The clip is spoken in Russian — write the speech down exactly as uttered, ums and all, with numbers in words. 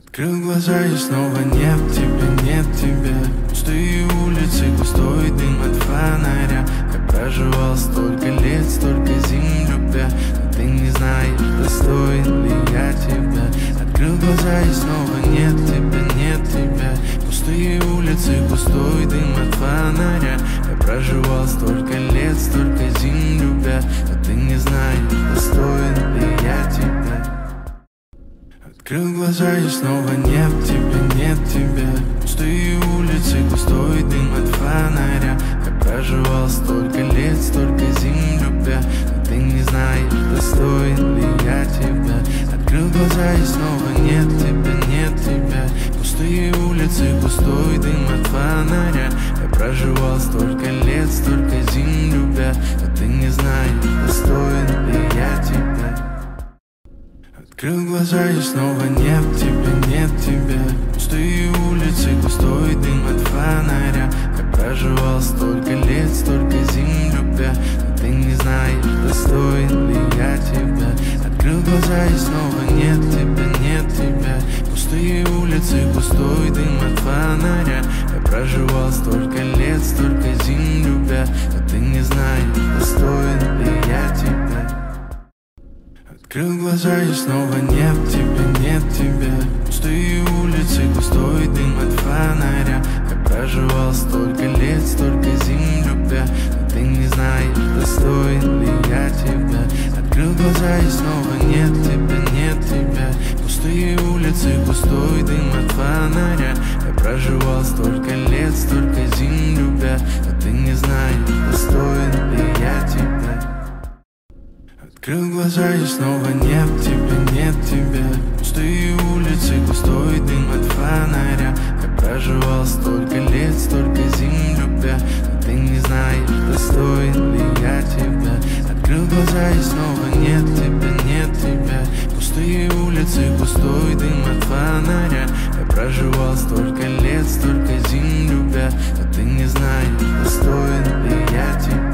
Открыл глаза и снова нет тебя, нет тебя. Пустые улицы, густой дым от фонаря. Я проживал столько лет, столько зим любя, но ты не знаешь, достоин ли я тебя. Открыл глаза и снова нет тебя, нет тебя. Пустые улицы, густой дым от фонаря. Я проживал столько лет, столько зим любя, но ты не знаешь, достоин ли я тебя. Открыл глаза и снова нет тебя, нет тебя. Пустые улицы, густой дым от фонаря. Я проживал столько лет, столько зим любя, но ты не знаешь, достоин ли я тебя. Открыл глаза и снова нет тебя, нет тебя. Пустые улицы, густой дым от фонаря. Я проживал столько лет, столько зим любя, но ты не знаешь, достоин ли я тебя. Открыл глаза и снова нет тебя, нет тебя. Пустые улицы, густой дым от фонаря. Я проживал столько лет, столько зим любя, но ты не знаешь, достоин ли я тебя. Открыл глаза и снова нет тебя, нет тебя. Пустые улицы, густой дым от фонаря. Я проживал столько лет, столько зим любя, но ты не знаешь, достоин ли я тебя. Открыл глаза и снова нет тебя, нет тебя. Пустые улицы, густой дым от фонаря. Я проживал столько лет, столько зим любя, но ты не знаешь, достоин ли я тебя. Открыл глаза и снова нет тебя, нет тебя. Пустые улицы, густой дым от фонаря. Я проживал столько лет, столько зим любя, но ты не знаешь, достоин ли я тебя. Открыл глаза и снова нет тебя, нет тебя. Пустые улицы, густой дым от фонаря. Я проживал столько лет, столько зим любя, но ты не знаешь, достоин ли я тебя. Открыл глаза и снова нет тебя, нет тебя. Пустые улицы, густой дым от фонаря. Я проживал столько лет, столько зим любя, но ты не знаешь, достоин ли я тебя.